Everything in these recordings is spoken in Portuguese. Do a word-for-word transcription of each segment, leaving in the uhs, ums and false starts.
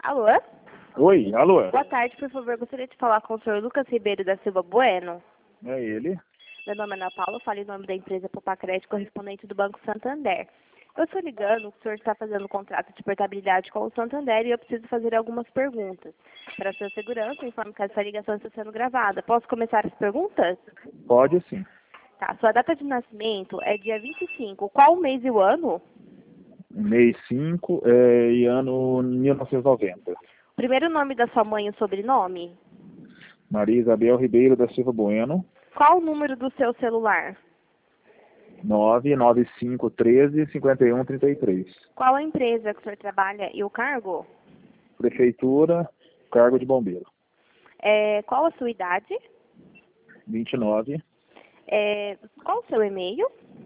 Alô? Oi, alô? Boa tarde, por favor. Gostaria de falar com o senhor Lucas Ribeiro da Silva Bueno. É ele? Meu nome é Ana Paula, falo em nome da empresa Popacred, correspondente do Banco Santander. Eu estou ligando, o senhor está fazendo um contrato de portabilidade com o Santander e eu preciso fazer algumas perguntas. Para a sua segurança, informo que essa ligação está sendo gravada. Posso começar as perguntas? Pode sim. Tá, sua data de nascimento é dia vinte e cinco. Qual o mês e o ano? Mês cinco é, e ano mil novecentos e noventa. Primeiro nome da sua mãe e o sobrenome? Maria Isabel Ribeiro da Silva Bueno, Qual o número do seu celular? nove nove cinco um três cinco um três três. Qual a empresa que o senhor trabalha e o cargo? Prefeitura, cargo de bombeiro. É, qual a sua idade? vinte e nove. É, qual o seu e-mail?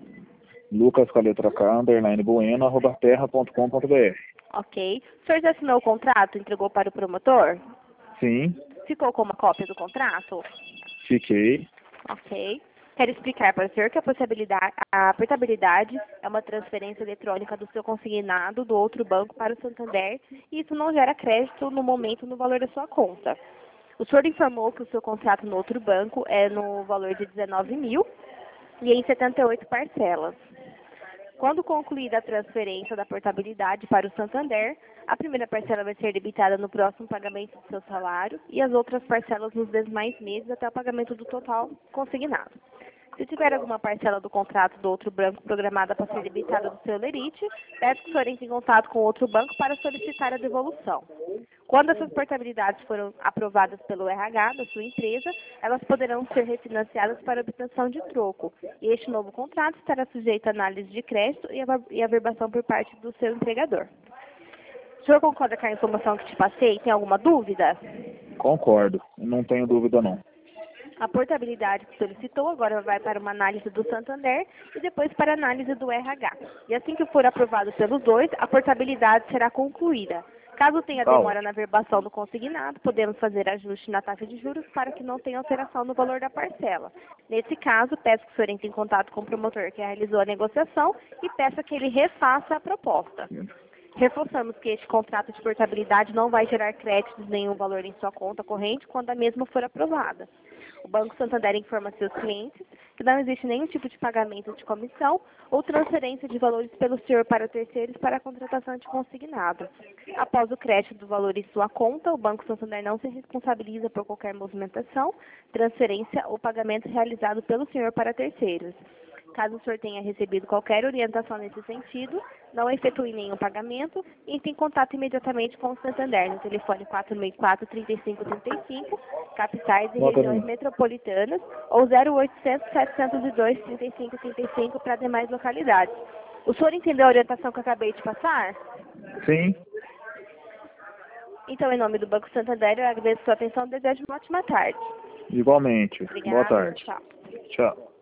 Lucas com a letra K, underline bueno, arroba terra ponto com ponto br. Ok. O senhor já assinou o contrato, entregou para o promotor? Sim, Ficou com uma cópia do contrato? fiquei. Ok. Quero explicar para o senhor que a possibilidade, a portabilidade é uma transferência eletrônica do seu consignado do outro banco para o Santander e isso não gera crédito no momento no valor da sua conta. O senhor informou que o seu contrato no outro banco é no valor de dezenove mil e em setenta e oito parcelas. Quando concluída a transferência da portabilidade para o Santander, a primeira parcela vai ser debitada no próximo pagamento do seu salário e as outras parcelas nos demais meses até o pagamento do total consignado. Se tiver alguma parcela do contrato do outro banco programada para ser debitada do seu lerite, peço que o senhor entre em contato com o outro banco para solicitar a devolução. Quando essas portabilidades foram aprovadas pelo R H da sua empresa, elas poderão ser refinanciadas para obtenção de troco. E este novo contrato estará sujeito à análise de crédito e a- e averbação por parte do seu empregador. O senhor concorda com a informação que te passei? Tem alguma dúvida? Concordo, não tenho dúvida não. A portabilidade que solicitou agora vai para uma análise do Santander e depois para a análise do R H. E assim que for aprovado pelos dois, a portabilidade será concluída. Caso tenha Tá demora na verbação do consignado, podemos fazer ajuste na taxa de juros para que não tenha alteração no valor da parcela. Nesse caso, peço que o senhor entre em contato com o promotor que realizou a negociação e peça que ele refaça a proposta. Reforçamos que este contrato de portabilidade não vai gerar créditos nenhum valor em sua conta corrente quando a mesma for aprovada. O Banco Santander informa seus clientes que não existe nenhum tipo de pagamento de comissão ou transferência de valores pelo senhor para terceiros para a contratação de consignado. Após o crédito do valor em sua conta, o Banco Santander não se responsabiliza por qualquer movimentação, transferência ou pagamento realizado pelo senhor para terceiros. Caso o senhor tenha recebido qualquer orientação nesse sentido, não efetue nenhum pagamento e entre em contato imediatamente com o Santander no telefone quatro seis quatro, três cinco três cinco, capitais e Nota regiões mil. metropolitanas, ou zero oitocentos, setecentos e dois, trinta e cinco trinta e cinco para demais localidades. O senhor entendeu a orientação que eu acabei de passar? Sim, Então, em nome do Banco Santander, eu agradeço a sua atenção e desejo uma ótima tarde. igualmente. Boa Obrigada, tarde. tchau. Tchau.